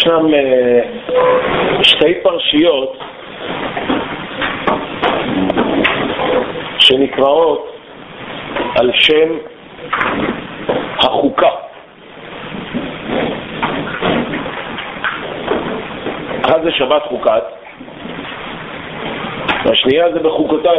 ישנם שתי פרשיות שנקראות על שם החוקה. אחד זה שבת חוקת, והשנייה זה בחוקותיי.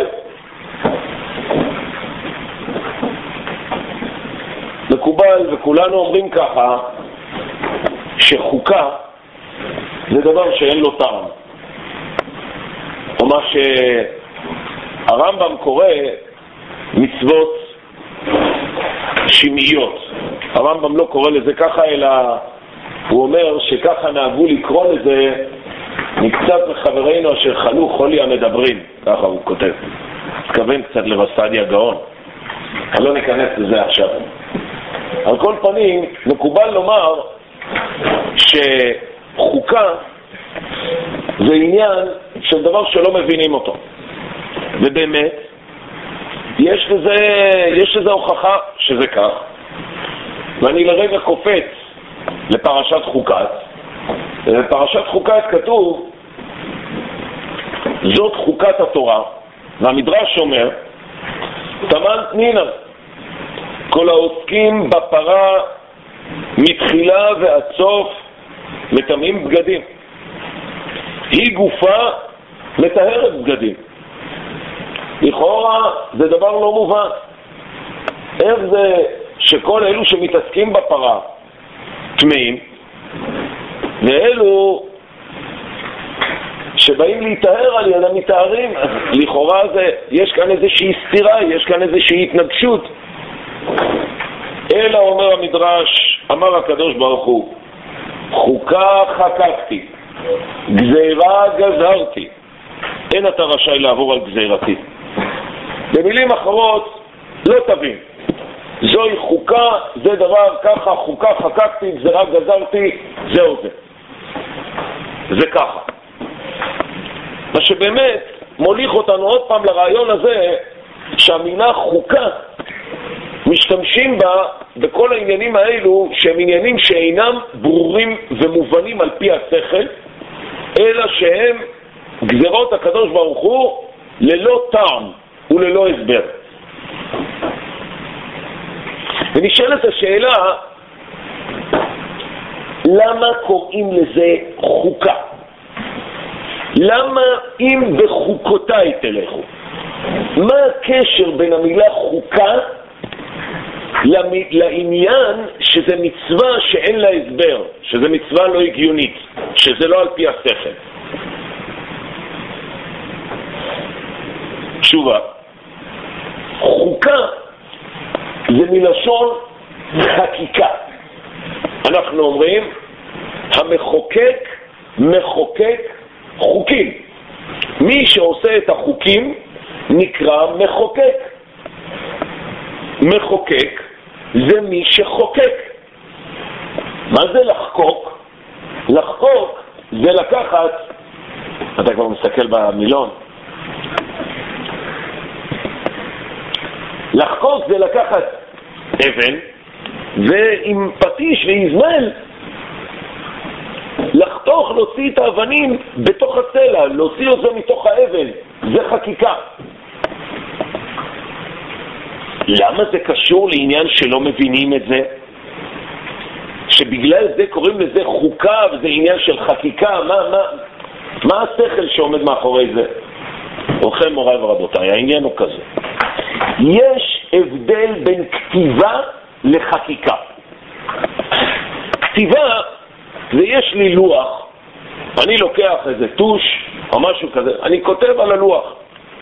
מקובל וכולנו אומרים ככה שחוקה זה דבר שאין לו טעם, או מה שהרמב"ם קורא מצוות שמעיות. הרמב"ם לא קורא לזה ככה, אלא הוא אומר שככה נהגו לקרוא לזה מקצת מחברינו אשר חלו חולי המדברים, ככה הוא כותב. התכוון קצת לרס"די הגאון, אבל לא ניכנס לזה עכשיו. על כל פנים, מקובל לומר שחוקה זה עניין של דבר שלא מבינים אותו, ובאמת יש לזה הוכחה שזה כך. ואני לרגע קופץ לפרשת חוקת. בפרשת חוקת כתוב זאת חוקת התורה, והמדרש אומר תמן פנינה, כל העוסקים בפרה מתחילה ועד סוף מטמאים בגדים, היא גופה מטהרת בגדים. לכאורה זה דבר לא מובן. איך זה שכל אלו שמתעסקים בפרה טמאים, ואלו שבאים להתאר על ידם מתארים? לכאורה יש כאן איזושהי סתירה, יש כאן איזושהי התנגשות. אלא אומר המדרש, אמר הקדוש ברוך הוא, חוקה חקקתי, גזירה גזרתי, אין אתה רשאי לעבור על גזירתי. במילים אחרות, לא תבין, זוהי חוקה, זה דבר ככה, חוקה חקקתי, גזירה גזרתי, זהו זה. זה ככה. מה שבאמת מוליך אותנו עוד פעם לרעיון הזה, שהמילה חוקה משתמשים בה בכל העניינים האלו, שהם עניינים שאינם ברורים ומובנים על פי השכל, אלא שהם גזירות הקדוש ברוך הוא ללא טעם וללא הסבר. ונשאלת השאלה, למה קוראים לזה חוקה? למה אם בחוקותיי תלכו? מה הקשר בין המילה חוקה לעניין שזה מצווה שאין לה הסבר, שזה מצווה לא הגיונית, שזה לא על פי השכל? תשובה, חוקה זה מלשון חקיקה. אנחנו אומרים המחוקק מחוקק חוקים. מי שעושה את החוקים נקרא מחוקק. מחוקק זה מי שחוקק. מה זה לחקוק? לחקוק זה לקחת, אתה כבר מסתכל במילון, לחקוק זה לקחת אבן ועם פטיש ויזמל לחתוך, להוציא את האבנים בתוך הצלע, להוציא את זה מתוך האבן. זה חקיקה. למה זה קשור לעניין שלא מבינים את זה? שבגלל זה קוראים לזה חוקה וזה עניין של חקיקה? מה השכל שעומד מאחורי זה? ובכן מוריי ורבותיי, העניין הוא כזה, יש הבדל בין כתיבה לחקיקה. כתיבה זה יש לי לוח, אני לוקח איזה טוש או משהו כזה, אני כותב על הלוח,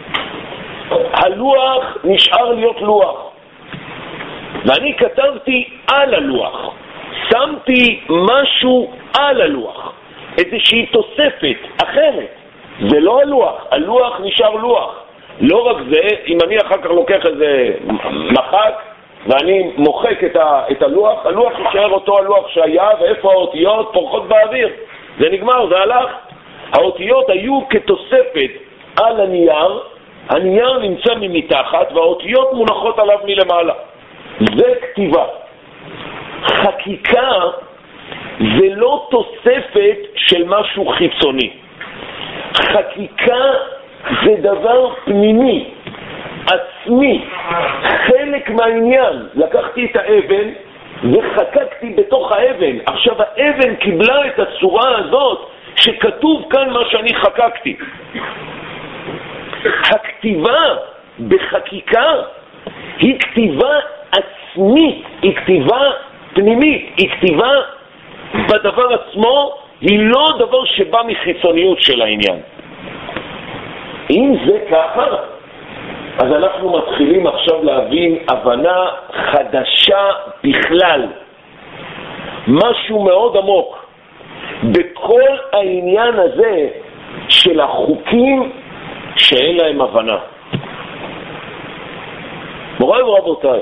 הלוח נשאר להיות לוח, ואני כתבתי על הלוח, שמתי משהו על הלוח, איזושהי תוספת אחרת. זה לא הלוח, הלוח נשאר לוח. לא רק זה, אם אני אחר כך לוקח איזה מחק ואני מוחק את הלוח, הלוח נשאר אותו הלוח שהיה, ואיפה האותיות פורחות באוויר, זה נגמר, זה הלך. האותיות היו כתוספת על הנייר, הנייר נמצא ממתחת והאותיות מונחות עליו מלמעלה. זה כתיבה. חקיקה זה לא תוספת של משהו חיצוני. חקיקה זה דבר פנימי, עצמי, חלק מהעניין. לקחתי את האבן וחקקתי בתוך האבן. עכשיו האבן קיבלה את הצורה הזאת שכתוב כאן מה שאני חקקתי. הכתיבה בחקיקה היא כתיבה עצמית, היא כתיבה פנימית, היא כתיבה בדבר עצמו, היא לא דבר שבא מחיצוניות של העניין. אם זה ככה, אז אנחנו מתחילים עכשיו להבין הבנה חדשה בכלל, משהו מאוד עמוק בכל העניין הזה של החוקים שאין להם הבנה. מוריי ורבותיי,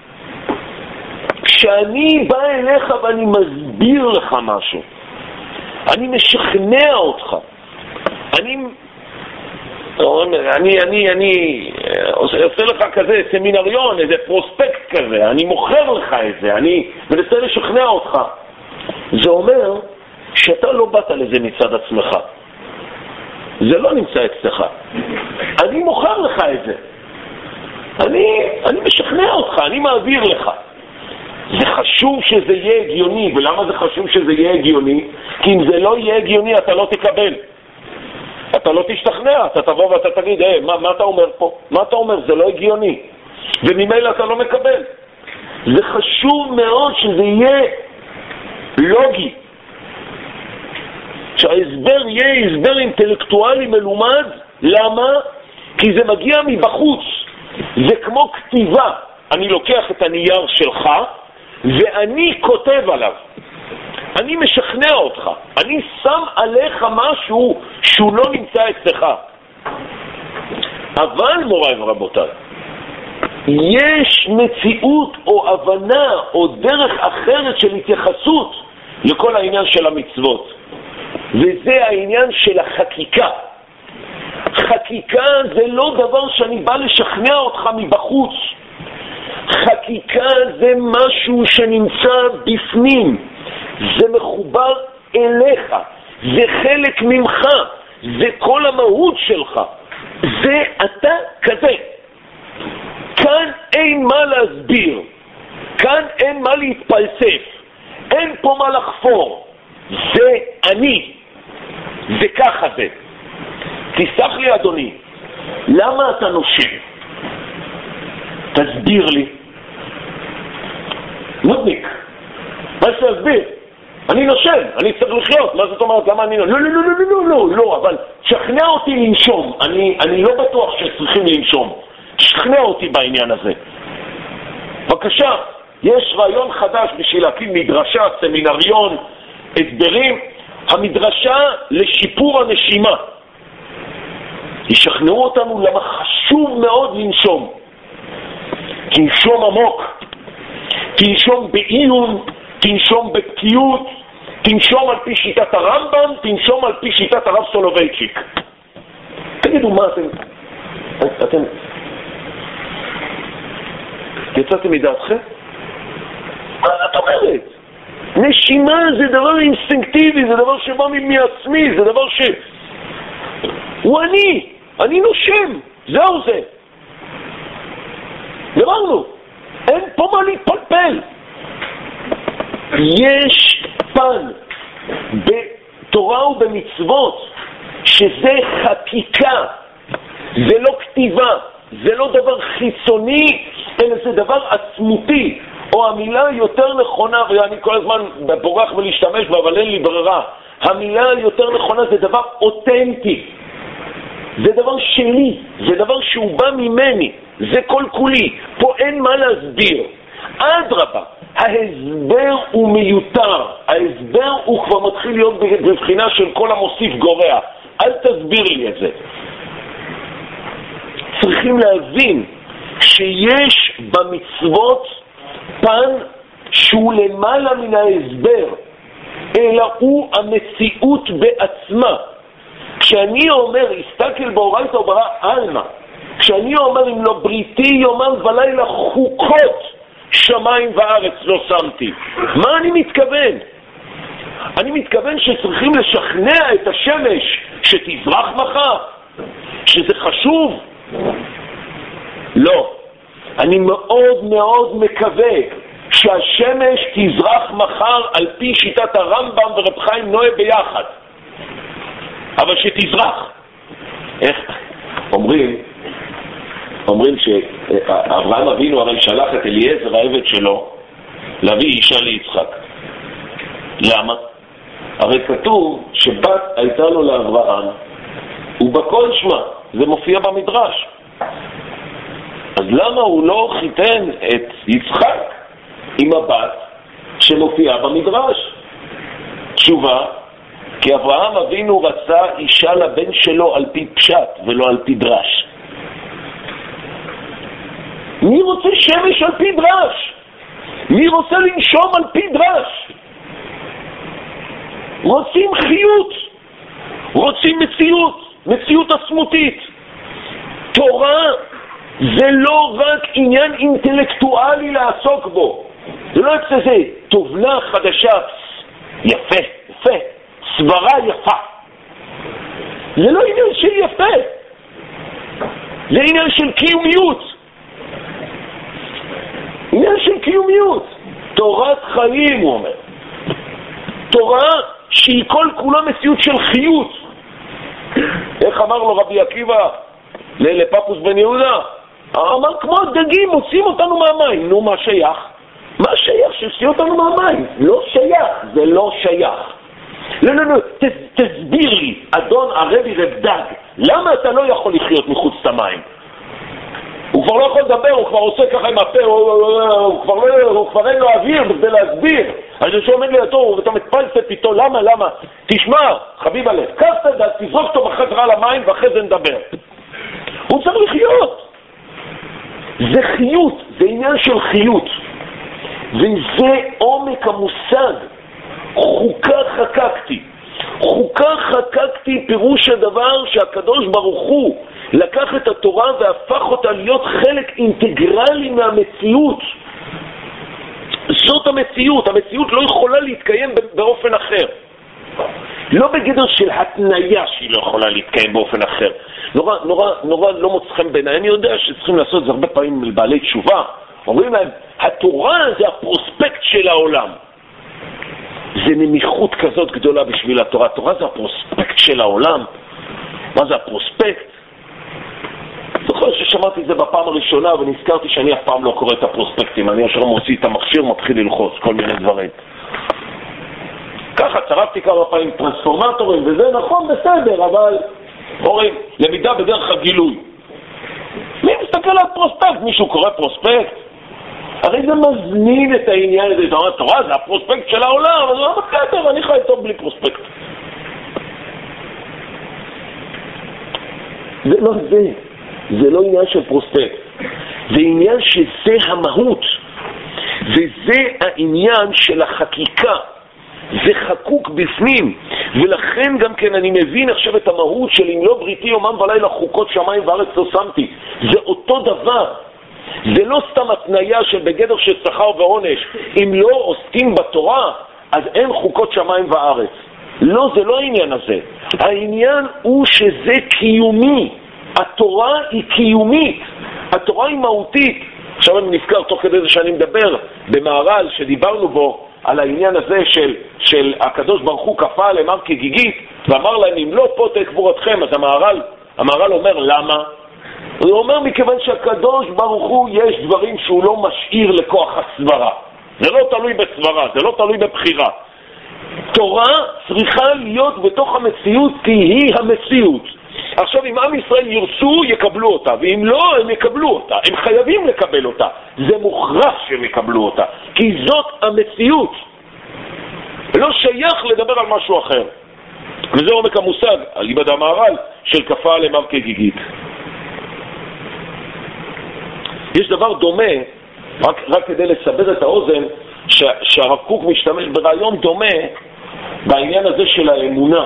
כשאני בא אליך ואני מסביר לך משהו, אני משכנע אותך, אני עושה לך כזה סמינריון, איזה פרוספקט כזה, אני מוכר לך את זה, אני מנסה לשכנע אותך. זה אומר שאתה לא באת לזה מצד עצמך, זה לא נמצא אצלך, אני מוכר לך את זה, אני משכנע אותך, אני מעביר לך. זה חשוב שזה יהיה הגיוני. ולמה זה חשוב שזה יהיה הגיוני? כי אם זה לא יהיה הגיוני אתה לא תקבל, אתה לא תשתכנע, אתה תבוא ואתה תגיד, מה אתה אומר פה? מה אתה אומר? זה לא הגיוני, וממילא אתה לא מקבל. זה חשוב מאוד שזה יהיה לוגי, שההסבר יהיה הסבר אינטלקטואלי מלומד. למה? כי זה מגיע מבחוץ, זה כמו כתיבה. אני לוקח את הנייר שלך ואני כותב עליו, אני משכנע אותך, אני שם עליך משהו שהוא לא נמצא אצלך. אבל מוריי ורבותיי, יש מציאות או הבנה או דרך אחרת של התייחסות לכל העניין של המצוות, וזה העניין של החקיקה. חקיקה זה לא דבר שאני בא לשכנע אותך מבחוץ. חקיקה זה משהו שנמצא בפנים, זה מחובר אליך, זה חלק ממך, זה כל המהות שלך, זה אתה כזה. כאן אין מה להסביר, כאן אין מה להתפלסף, אין פה מה לחפור, זה אני, זה ככה זה. תסלח לי אדוני, למה אתה נושם? תסביר לי. נודניק, מה יש להסביר? אני נושם, אני צריך לחיות. מה זאת אומרת? למה אני לא? לא, אבל תשכנע אותי לנשום. אני לא בטוח שצריכים לנשום. תשכנע אותי בעניין הזה. בבקשה, יש רעיון חדש בשביל להקים מדרשה, סמינריון, הסברים. המדרשה לשיפור הנשימה. ישכנעו אותנו למה חשוב מאוד לנשום. תנשום עמוק, תנשום בעיון, תנשום בבקיאות, תנשום על פי שיטת הרמב"ם, תנשום על פי שיטת הרב סולובייצ'יק. תגידו, מה אתם יצאתם מדעתכם? מה את אומרת? נשימה זה דבר אינסטינקטיבי, זה דבר שבא מעצמי, זה דבר הוא אני נושם, זהו זה. גמרנו, אין פה מה להתפלפל. יש פן בתורה ובמצוות שזה חקיקה, זה לא כתיבה, זה לא דבר חיצוני, אלא זה דבר עצמותי, או המילה יותר נכונה, ואני כל הזמן בורח ולהשתמש בה, אבל אין לי ברירה, המילה יותר נכונה זה דבר אותנטי, זה דבר שלי, זה דבר שהוא בא ממני, זה כל כולי. פה אין מה להסביר. אדרבה, ההסבר הוא מיותר, ההסבר הוא כבר מתחיל להיות בבחינה של כל המוסיף גורע. אל תסביר לי את זה. צריכים להבין שיש במצוות פן שהוא למעלה מן ההסבר, אלא הוא המציאות בעצמה. כשאני אומר, הסתכל באורייתא וברא עלמא, כשאני אומר, אם לא בריתי יומם ולילה חוקות שמיים וארץ לא שמתי, מה אני מתכוון? אני מתכוון שצריכים לשכנע את השמש שתזרח מחר, שזה חשוב. לא. אני מאוד מאוד מקווה שהשמש תזרח מחר על פי שיטת הרמב"ם ורב חיים נועה ביחד. אבל שתזרח. איך? אומרים שאברהם אבינו הרי שלח את אליעזר העבד שלו להביא אישה ליצחק. למה? הרי כתוב שבת הייתה לו לאברהם ובכל שמה, זה מופיע במדרש. אז למה הוא לא חיתן את יצחק עם הבת שמופיעה במדרש? תשובה, כי אברהם אבינו רצה אישה לבן שלו על פי פשט ולא על פי דרש. מי רוצה שמש על פי דרש? מי רוצה לנשום על פי דרש? רוצים חיות, רוצים מציאות עצמותית. תורה זה לא רק עניין אינטלקטואלי לעסוק בו. זה לא איזה תובנה חדשה, יפה, סברה יפה. זה לא עניין של יפה, זה עניין של קיומיות. עניין של קיומיות. תורת חיים, הוא אומר. תורה שהיא כל כולה מציאות של חיות. איך אמר לו רבי עקיבא לפפוס בן יהודה? אמר, כמו הדגים, מוצאים אותנו מהמים. נו, מה שייך? מה שייך שיוציאו אותנו מהמים? לא שייך, זה לא שייך. לא, תסביר לי, אדון הרבי רב דג, למה אתה לא יכול לחיות מחוץ למים? הוא כבר לא יכול לדבר, הוא כבר עושה ככה עם הפה, הוא כבר אין לו אוויר כדי להסביר. אז זה שעומד לידו, ואתה מתפלסת איתו, למה? תשמע, חביב הלב, קח את הדג, תזרוק אותו בחזרה למים ואחרי זה נדבר. הוא צריך לחיות. זה חיות, זה עניין של חיות. וזה עומק המושג. חוקה חקקתי. חוקה חקקתי פירוש הדבר שהקדוש ברוך הוא לקח את התורה והפך אותה להיות חלק אינטגרלי מהמציאות. זאת המציאות. המציאות לא יכולה להתקיים באופן אחר. לא בגדר של התניה שהיא לא יכולה להתקיים באופן אחר. נורא לא מוצחם בעיניי. אני יודע שצריכים לעשות את זה הרבה פעמים לבעלי תשובה. אומרים להם, התורה זה הפרוספקט של העולם. זה נמיכות כזאת גדולה בשביל התורה. התורה זה הפרוספקט של העולם. מה זה הפרוספקט? זוכר ששמעתי את זה בפעם הראשונה ונזכרתי שאני אף פעם לא קורא את הפרוספקטים. אני ישר מוציא את המכשיר, מתחיל ללחוץ כל מיני דברים. ככה צרפתי כמה פעמים טרנספורמטורים וזה נכון בסדר, אבל אומרים, למידה בדרך הגילוי. מי מסתכל על פרוספקט? מישהו קורא פרוספקט? הרי זה מזמין את העניין הזה. תורה זה הפרוספקט של העולם, אז לא בסדר, אני חי טוב בלי פרוספקט. זה לא זה. זה לא עניין של פרוספקט. זה עניין שזה המהות. וזה העניין של החקיקה. זה חקוק בפנים. ולכן גם כן אני מבין עכשיו את המהות של אם לא בריתי יומם ולילה חוקות שמיים וארץ לא שמתי. זה אותו דבר. זה לא סתם התניה של בגדר של שכר ועונש. אם לא עוסקים בתורה, אז אין חוקות שמיים וארץ. לא, זה לא העניין הזה. העניין הוא שזה קיומי. התורה היא קיומית. התורה היא מהותית. עכשיו אני נזכר תוך כדי זה שאני מדבר במהר"ל שדיברנו בו על העניין הזה של הקדוש ברוך הוא כפה עליהם הר כגיגית ואמר להם אם לא פה תקבורתכם. אז המהר"ל אומר למה? הוא אומר מכיוון שהקדוש ברוך הוא יש דברים שהוא לא משאיר לכוח הסברה. זה לא תלוי בסברה, זה לא תלוי בבחירה. תורה צריכה להיות בתוך המציאות כי היא המציאות. עכשיו אם עם ישראל ירצו יקבלו אותה, ואם לא הם יקבלו אותה, הם חייבים לקבל אותה. זה מוכרח שהם יקבלו אותה, כי זאת המציאות. לא שייך לדבר על משהו אחר. וזה עומק המושג, על ליבד המהר"ל, של כפה עליהם הר כגיגית. יש דבר דומה, רק כדי לסבר את האוזן, שהרב קוק משתמש ברעיון דומה בעניין הזה של האמונה.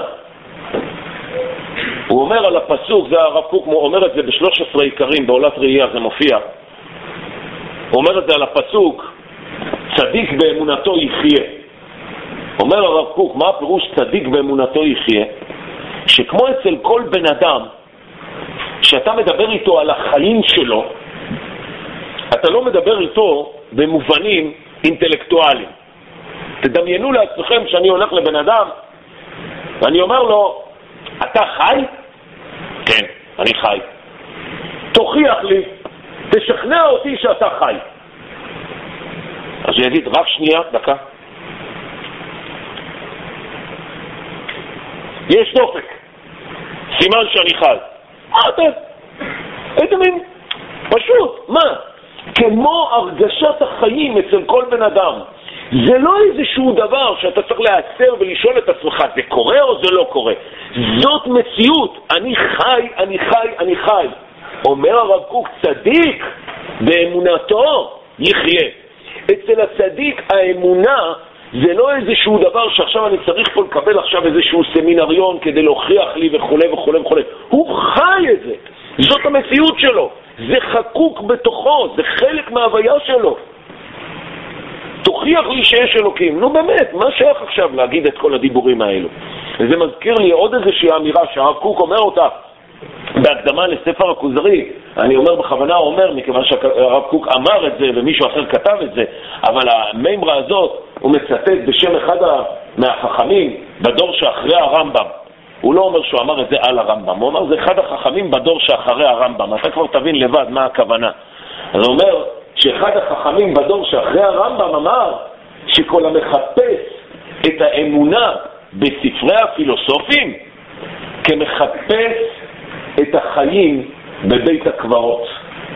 הוא אומר על הפסוק, זה הרב קוק אומר את זה ב13 עיקרים, בעולת ראייה זה מופיע. הוא אומר את זה על הפסוק, צדיק באמונתו יחיה. אומר הרב קוק, מה הפירוש צדיק באמונתו יחיה? שכמו אצל כל בן אדם, שאתה מדבר איתו על החיים שלו, אתה לא מדבר איתו במובנים אינטלקטואליים. תדמיינו לעצמכם שאני הולך לבן אדם ואני אומר לו, אתה חי? כן, אני חי. תוכיח לי, תשכנע אותי שאתה חי. אז הוא יגיד, רק שנייה, דקה. יש דופק, סימן שאני חי. מה אתה? איזה מין? פשוט, מה? כמו הרגשת החיים אצל כל בן אדם. זה לא איזשהו דבר שאתה צריך להיעצר ולשאול את עצמך, זה קורה או זה לא קורה? זאת מציאות, אני חי, אני חי, אני חי. אומר הרב קוק, צדיק באמונתו יחיה. אצל הצדיק האמונה זה לא איזשהו דבר שעכשיו אני צריך פה לקבל עכשיו איזשהו סמינריון כדי להוכיח לי וכו' וכו' וכו'. הוא חי את זה, זאת המציאות שלו, זה חקוק בתוכו, זה חלק מההוויה שלו. תוכיח לי שיש אלוקים. נו באמת, מה שייך עכשיו להגיד את כל הדיבורים האלו? וזה מזכיר לי עוד איזושהי אמירה שהרב קוק אומר אותה בהקדמה לספר הכוזרי. אני אומר בכוונה אומר, מכיוון שהרב קוק אמר את זה ומישהו אחר כתב את זה, אבל המימרה הזאת הוא מצטט בשם אחד מהחכמים בדור שאחרי הרמב"ם. הוא לא אומר שהוא אמר את זה על הרמב"ם, הוא אמר זה אחד החכמים בדור שאחרי הרמב"ם. אתה כבר תבין לבד מה הכוונה. אז הוא אומר שאחד החכמים בדור שאחרי הרמב"ם אמר שכל המחפש את האמונה בספרי הפילוסופים כמחפש את החיים בבית הקברות.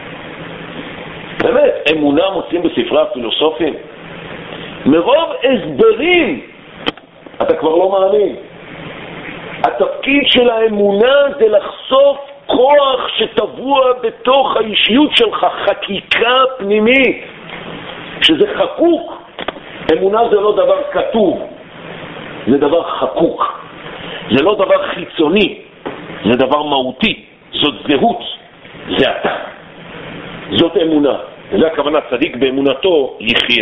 באמת, אמונה מוצאים בספרי הפילוסופים? מרוב הסברים אתה כבר לא מאמין. התפקיד של האמונה זה לחשוף כוח שטבוע בתוך האישיות שלך, חקיקה פנימית, שזה חקוק. אמונה זה לא דבר כתוב, זה דבר חקוק. זה לא דבר חיצוני, זה דבר מהותי, זאת זהות, זה אתה. זאת אמונה. וזה הכוונה, צדיק באמונתו יחיה.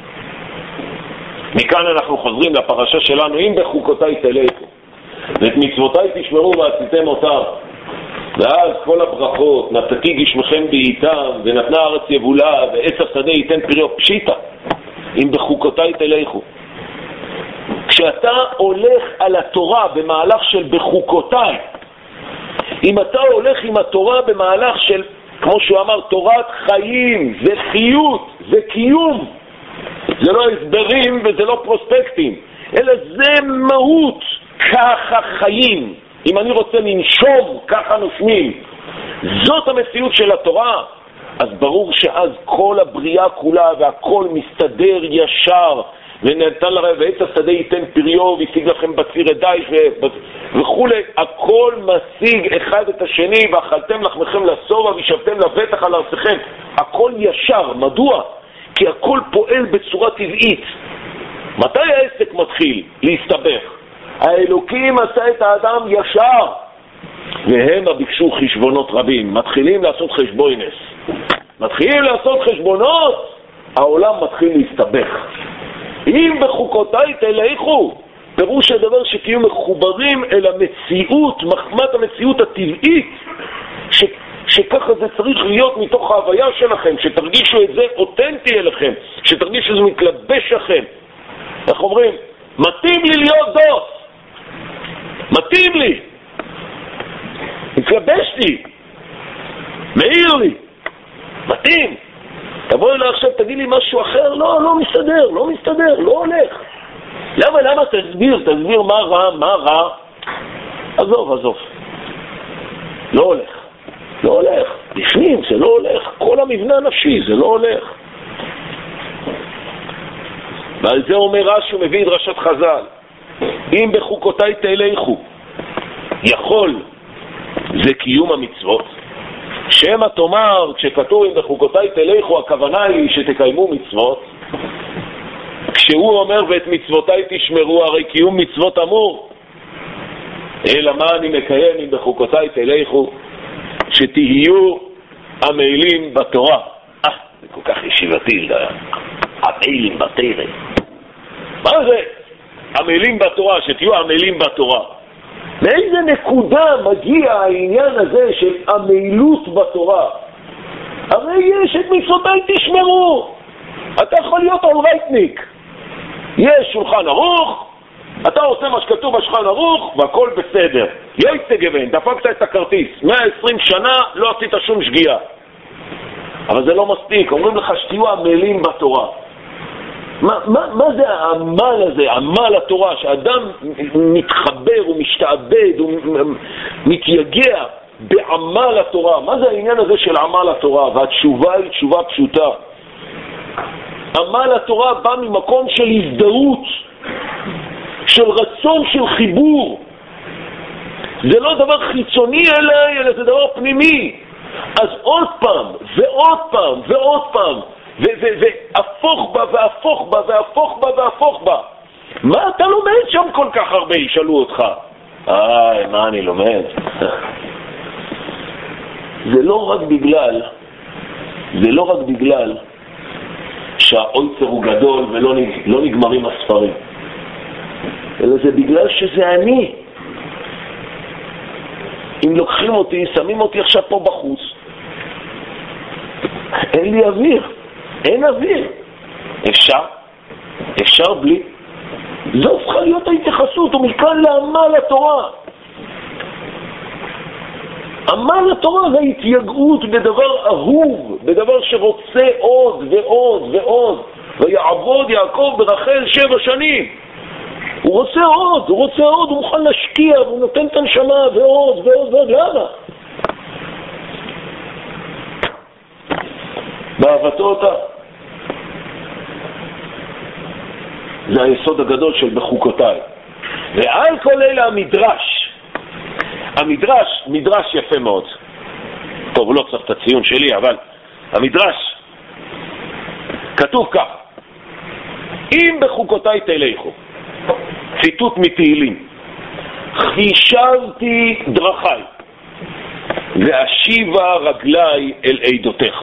מכאן אנחנו חוזרים לפרשה שלנו, אם בחוקותיי תלכו ואת מצוותיי תשמרו ועשיתם אותם. ואז כל הברכות, נתתי גשמכם בעיתם ונתנה הארץ יבולה ועץ השדה ייתן פריו. פשיטה, אם בחוקותיי תלכו. כשאתה הולך על התורה במהלך של בחוקותיי, אם אתה הולך עם התורה במהלך של, כמו שהוא אמר, תורת חיים, זה חיות, זה קיום, זה לא הסברים וזה לא פרוספקטים, אלא זה מהות, ככה חיים. אם אני רוצה לנשום, ככה נושמים. זאת המציאות של התורה. אז ברור שאז כל הבריאה כולה והכל מסתדר ישר, ונתן לרעב ועץ השדה ייתן פריו וישיג לכם בציר ידייך וכו'. הכל משיג אחד את השני, ואכלתם לחמכם לשובע וישבתם לבטח על ארצכם. הכל ישר. מדוע? כי הכל פועל בצורה טבעית. מתי העסק מתחיל להסתבך? האלוקים עשה את האדם ישר, והם ביקשו חשבונות רבים. מתחילים לעשות חשבוינס, מתחילים לעשות חשבונות, העולם מתחיל להסתבך. אם בחוקותיי תלכו, פירוש הדבר שתהיו מחוברים אל המציאות, מחמת המציאות הטבעית, שככה זה צריך להיות מתוך ההוויה שלכם, שתרגישו את זה אותנטי אליכם, שתרגישו שזה מתלבש לכם. איך אומרים? מתאים לי להיות דוס, מתאים לי, מתלבש לי, מאיר לי, מתאים. תבוא אליי עכשיו, תגיד לי משהו אחר, לא מסתדר, לא מסתדר, לא הולך. למה? תסביר מה רע. עזוב. לא הולך. לפנים זה לא הולך. כל המבנה הנפשי זה לא הולך. ועל זה אומר רש"י, הוא מביא את דרשת חז"ל. אם בחוקותיי תלכו, יכול, זה קיום המצוות. שמא תאמר, כשכתוב אם בחוקותיי תלכו, הכוונה היא שתקיימו מצוות. כשהוא אומר ואת מצוותיי תשמרו, הרי קיום מצוות אמור. אלא מה אני מקיים אם בחוקותיי תלכו? שתהיו המעילים בתורה. זה כל כך ישיבתי, המעילים בתורה. מה זה? עמלים בתורה, שתהיו עמלים בתורה. מאיזה נקודה מגיע העניין הזה של עמלות בתורה? הרי יש את מצוותיי תשמרו. אתה יכול להיות אולרייטניק. יש שולחן ערוך, אתה עושה מה שכתוב בשולחן ערוך והכל בסדר. יוצא גוון, דפקת את הכרטיס, 120 שנה לא עשית שום שגיאה. אבל זה לא מספיק, אומרים לך שתהיו עמלים בתורה. מה זה העמל הזה, עמל התורה, שאדם מתחבר ומשתעבד ומתייגע בעמל התורה? מה זה העניין הזה של עמל התורה? והתשובה היא תשובה פשוטה. עמל התורה בא ממקום של הזדהות, של רצון, של חיבור. זה לא דבר חיצוני אליי, אלא זה דבר פנימי. אז עוד פעם ועוד פעם ועוד פעם והפוך בה והפוך בה והפוך בה והפוך בה. מה אתה לומד שם כל כך הרבה? ישאלו אותך. מה אני לומד? זה לא רק בגלל שהאויצר הוא גדול ולא נגמרים הספרים, אלא זה בגלל שזה אני. אם לוקחים אותי, שמים אותי עכשיו פה בחוץ, אין לי אוויר, אין אוויר. אפשר בלי. זו צריכה להיות ההתייחסות, ומכאן לעמל התורה. עמל התורה זה התייגעות בדבר אהוב, בדבר שרוצה עוד ועוד ועוד. ויעבוד יעקב ברחל 7 שנים. הוא רוצה עוד, הוא מוכן להשקיע, הוא נותן את הנשמה ועוד ועוד ועוד. למה? באהבתו אותה. זה היסוד הגדול של בחוקותיי. ועל כל אלה המדרש, מדרש יפה מאוד. טוב, הוא לא צריך את הציון שלי, אבל המדרש כתוב כך: אם בחוקותיי תלכו, ציטוט מתהילים, חישבתי דרכי ואשיבה רגלי אל עדותיך.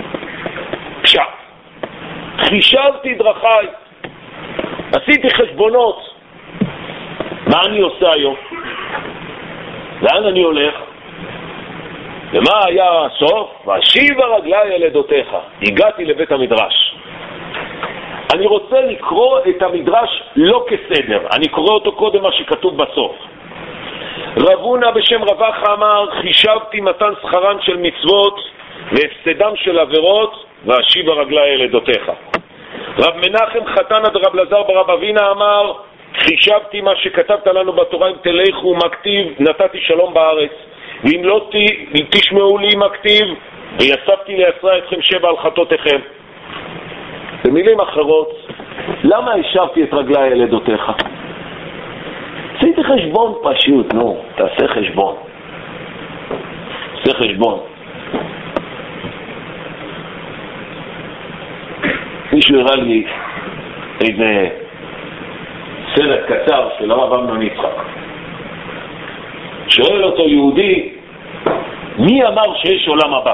חישבתי דרכי, עשיתי חשבונות. מה אני עושה היום? לאן אני הולך? ומה היה הסוף? ואשיבה רגלי אל עדותיך. הגעתי לבית המדרש. אני רוצה לקרוא את המדרש לא כסדר, אני קורא אותו קודם מה שכתוב בסוף. רב הונא בשם רווח אמר, חישבתי מתן שכרן של מצוות והפסדם של עבירות, ואשיבה רגלי אל עדותיך. רב מנחם חתן עד רב לזר ברב אבינה אמר, חישבתי מה שכתבת לנו בתורה, אם תלכו מכתיב, נתתי שלום בארץ, ואם לא תשמעו לי מכתיב, ויספתי לעשרה אתכם 7 על חטאותיכם. במילים אחרות, למה השבתי את רגלי אל עדותיך? עשיתי חשבון פשוט, תעשה חשבון. מישהו הראה לי איזה סרט קצר של הרב אמנון יצחק. שואל אותו יהודי, מי אמר שיש עולם הבא?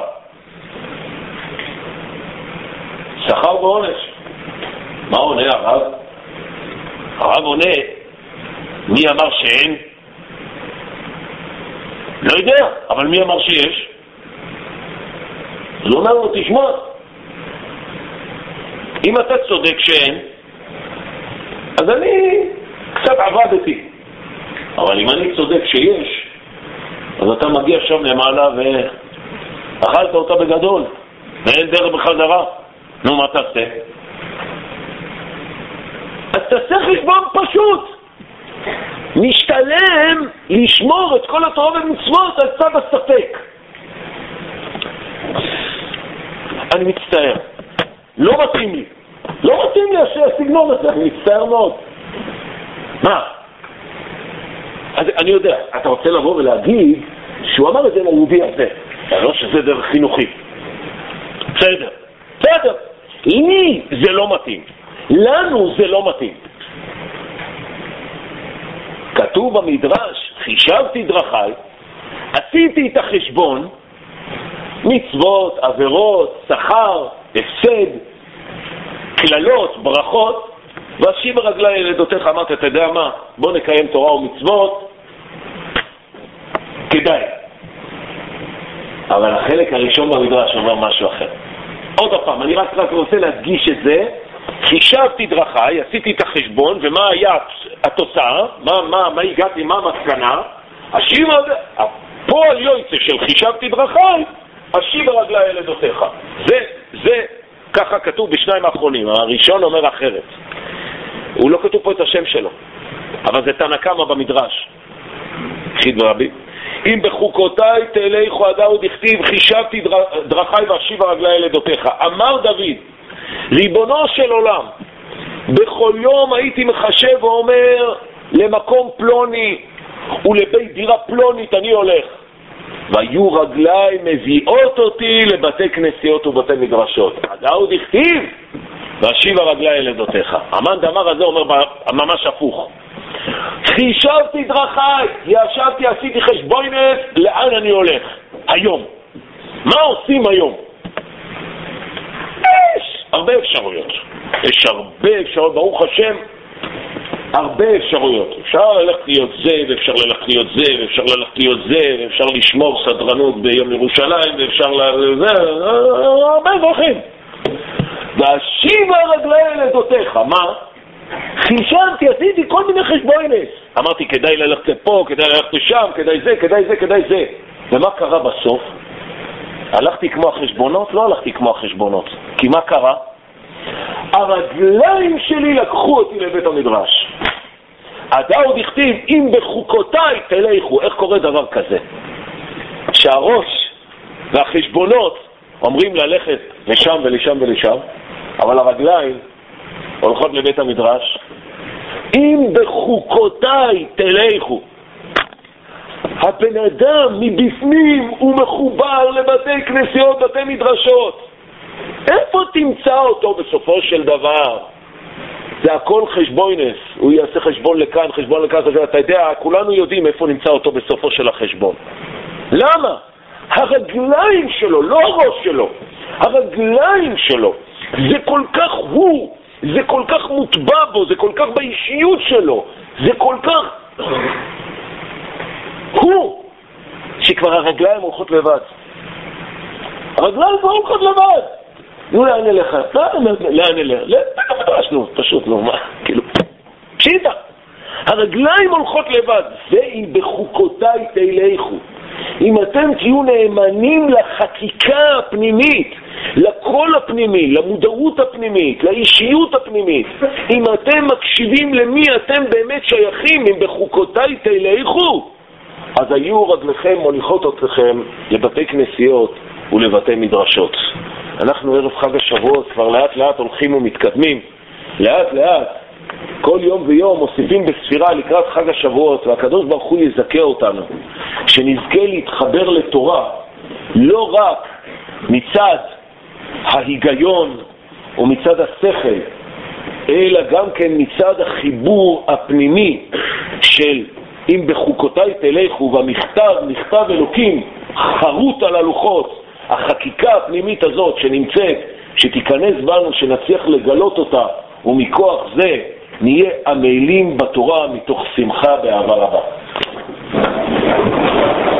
שכר ועונש. מה עונה הרב? הרב עונה, מי אמר שאין? לא יודע, אבל מי אמר שיש? אז הוא אומר לו, תשמע, אם אתה צודק שאין, אז אני קצת עבדתי. אבל אם אני צודק שיש, אז אתה מגיע שם למעלה ואכלת אותה בגדול, ואין דרך בחזרה. נו, מה תעשה? אז תעשה חשבון פשוט. משתלם לשמור את כל התורה ומצוות על צד הספק. אני מצטער. לא מתאים לי הסגנון הזה, אני מצטער מאוד. מה? אז אני יודע, אתה רוצה לבוא ולהגיד שהוא אמר את זה ליהודי הזה. לא שזה דרך חינוכי. בסדר. לי זה לא מתאים. לנו זה לא מתאים. כתוב במדרש, חישבתי דרכי, עשיתי את החשבון, מצוות, עבירות, שכר, הפסד, כללות, ברכות, והשיב רגלי ילדותיך, אמרת, אתה יודע מה? בוא נקיים תורה ומצוות, כדאי. אבל החלק הראשון במדרש אומר משהו אחר. עוד פעם, אני רק רוצה להדגיש את זה. חישבתי דרכי, עשיתי את החשבון, ומה היה התוצאה? מה הגעתי, מה המסקנה? הפועל יוצא של חישבתי דרכי, השיב רגלי ילדותיך. זה ככה כתוב בשניים האחרונים. הראשון אומר אחרת. הוא לא כתוב פה את השם שלו, אבל זה תנא קמא במדרש. חיד ורבי. אם בחוקותיי תלכו הדאו דכתיב חישבתי דרכי והשיב רגלי ילדותיך. אמר דוד, ריבונו של עולם, בכל יום הייתי מחשב ואומר למקום פלוני ולבית דירה פלונית אני הולך, והיו רגלי מביאות אותי לבתי כנסיות ובתי מדרשות. הדאו דכתיב והשיב רגלי ילדותיך. המאן דאמר הזה אומר ממש הפוך. חישבתי דרכי, ישבתי, עשיתי חשבונת, לאן אני הולך היום. מה עושים היום? יש הרבה אפשרויות. יש הרבה אפשרויות, ברוך השם, הרבה אפשרויות. אפשר ללכת להיות זה, ואפשר ללכת להיות זה, ואפשר ללכת להיות זה, ואפשר לשמור סדרנות ביום ירושלים, ואפשר הרבה דרכים. והשיב רגלי ילדותיך, מה? חישבתי, עשיתי כל מיני חשבונות. אמרתי, כדאי ללכת לפה, כדאי ללכת לשם, כדאי זה, כדאי זה, כדאי זה. ומה קרה בסוף? הלכתי כמו החשבונות? לא הלכתי כמו החשבונות. כי מה קרה? הרגליים שלי לקחו אותי לבית המדרש. הדאו דכתיב, אם בחוקותיי תלכו. איך קורה דבר כזה? שהראש והחשבונות אומרים ללכת לשם ולשם ולשם, אבל הרגליים הולכות לבית המדרש. אם בחוקותיי תלכו. הבן אדם מבפנים הוא מחובר לבתי כנסיות, בתי מדרשות. איפה תמצא אותו בסופו של דבר? זה הכל חשבונס. הוא יעשה חשבון לכאן, חשבון לכאן. אתה יודע, כולנו יודעים איפה נמצא אותו בסופו של החשבון. למה? הרגליים שלו, לא הראש שלו, הרגליים שלו, זה כל כך הוא, זה כל כך מוטבע בו, זה כל כך באישיות שלו, זה כל כך הוא, שכבר הרגליים הולכות לבד. הרגליים כבר הולכות לבד. נו, לאן אליך? לאן אליך? לא, פשוט לא, מה? כאילו, פשיטה. הרגליים הולכות לבד. ואם בחוקותיי תלכו. אם אתם תהיו נאמנים לחקיקה הפנימית, לקול הפנימי, למודעות הפנימית, לאישיות הפנימית, אם אתם מקשיבים למי אתם באמת שייכים, אם בחוקותיי תלכו, אז היו רגליכם מוליכות אתכם לבתי כנסיות ולבתי מדרשות. אנחנו ערב חג השבועות כבר לאט לאט הולכים ומתקדמים, לאט לאט, כל יום ויום מוסיפים בספירה לקראת חג השבועות, והקדוש ברוך הוא יזכה אותנו, שנזכה להתחבר לתורה, לא רק מצד ההיגיון ומצד השכל, אלא גם כן מצד החיבור הפנימי של אם בחוקותיי תלכו, והמכתב, מכתב אלוקים, חרוט על הלוחות, החקיקה הפנימית הזאת שנמצאת, שתיכנס בנו, שנצליח לגלות אותה, ומכוח זה נהיה עמלים בתורה מתוך שמחה באהבה רבה.